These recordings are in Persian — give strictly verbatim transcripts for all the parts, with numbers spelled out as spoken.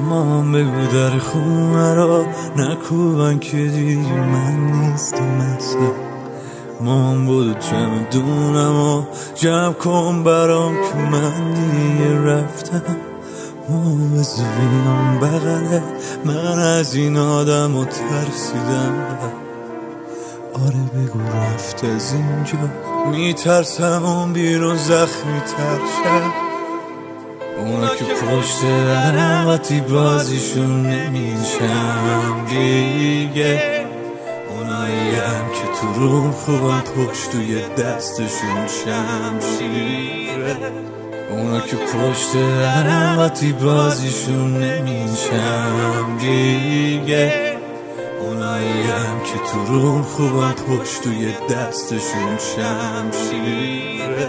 مامان بگو در خونه را نکوبن که دیگه من نیستم اصلا. مامان بودو چمدونم و جمع کن برام که من دیگه رفتم. مامان بزویم بغله من از این آدم و ترسیدم. آره بگو رفت از اینجا میترسم اون بیرون زخمی تر شد. اونا که پشت درم وقتی بازیشون نمیشم دیگه. اونایی هم که تو روم خوبم پشت توی دستشون شمشیره. اونا که پشت درم وقتی بازیشون نمیشم دیگه. اونایی هم که تو روم خوبم پشت توی دستشون شمشیره.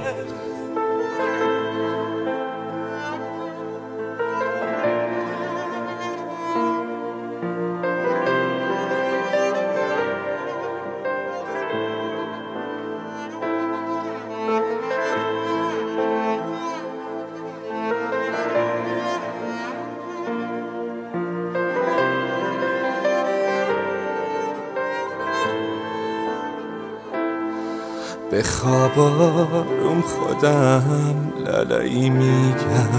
به خواب آروم خودم لالایی میگم،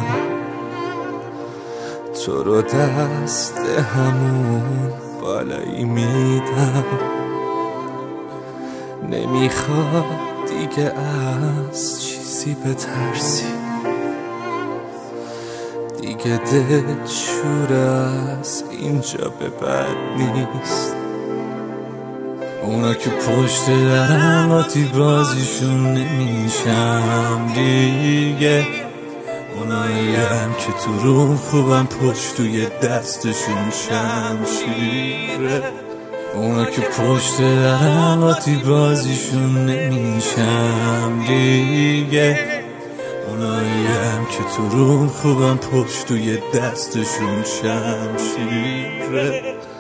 تو رو دست همون بالایی میدم. نمیخواد دیگه از چیزی بترسی، دیگه دل شور از اینجا به بعد نیست. اونا که پشت درم وقتی بازیشون نمیشم دیگه. اونایی هم که تو روم خوبم پشت توی دستشون شمشیره. اونا که پشت درم وقتی بازیشون نمیشم دیگه. اونایی هم که تو روم خوبم پشت توی دستشون شمشیره.